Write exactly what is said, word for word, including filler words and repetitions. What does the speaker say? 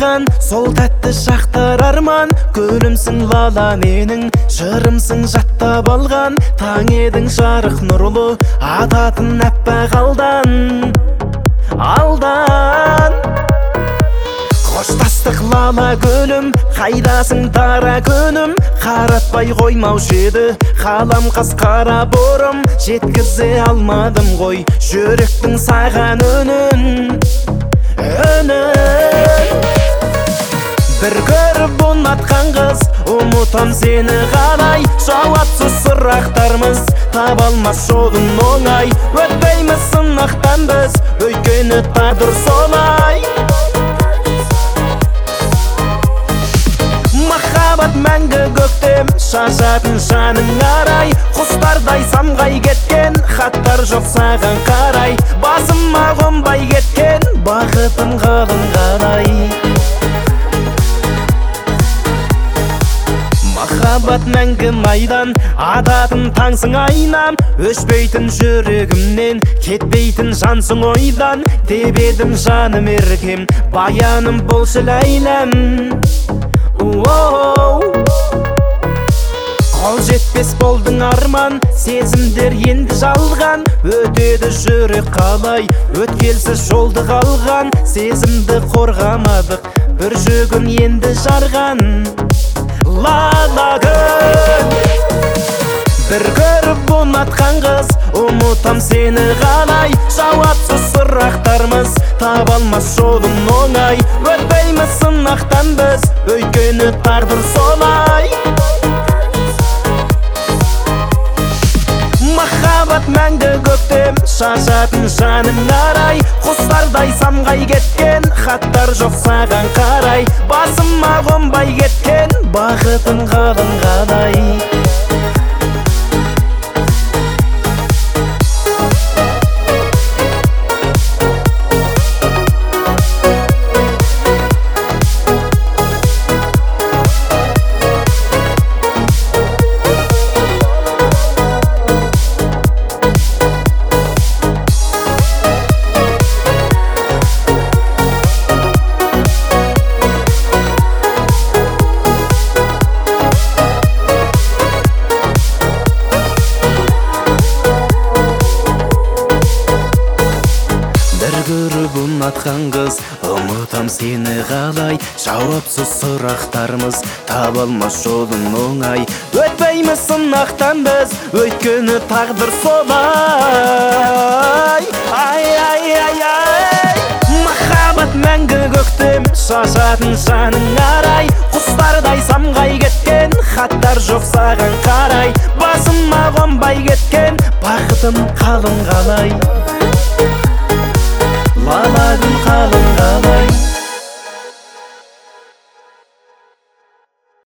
қалған, сол тәтті шақтар арман. Гүлімсің лала менің, жырымсың жаттап алған. Таң едің жарық нұрлы, ататын әппақ алдан, алдан. Қоштастық лала гүлім, қайдасың дара күнім. Қаратпай қоймаушы еді қалам қас қара борым. Жеткізе алмадым ғой жүректің саған үнін, үнін. Бір көріп ұнатқан қыз, ұмытам сені қалай. Жауапсыз сұрақтарымыз таба алмас жолын оңай. Өтпейміз сынақтан біз, өйткені тағдыр солай. Махаббат мәңгі көктем, шашатын жаның арай. Құстардай самғай кеткен, хаттар жоқ саған қарай. Басыма қонбай кеткен, бақытым қалың қалай. Махаббат мәңгі майдан, адатын таңсың айнам. Өшпейтін жүрегімнен, кетпейтін жансың ойдан. Тебедім жаным еркем, баяным болшы ләйләм. Қол жетпес болдың арман, сезімдер енді жалған. Өтеді жүрек қалай, өткелсіз жолды қалған. Сезімді қорғамадық, бір жүгін енді жарған. Лала күн, бір көріп ұнатқан қыз, ұмытам сені қалай. Жауапсыз сұрақтарымыз таба алмас жолын оңай. Өтпейміз сынақтан біз, өйткені тағдыр солай. Махаббат мәңгі көктем, шашатын жаның арай. Құстардай самғай кеткен, хаттар жоқ саған қарай. Басыма қонбай кеткен, бақытым қалың қалай. Көріп ұнатқан қыз, ұмытам сені қалай. Жауапсыз сұрақтарымыз таба алмас жолын оңай. Өтпейміз сынақтан біз, өйткені тағдыр солай. Ай, ай, ай, ай. Махаббат мәңгі көктем, шашатын жаның арай. Құстардай самғай кеткен, хаттар жоқ саған қарай. Басыма қонбай кеткен, бақытым қалың қалай. Лала күн қалың қалай.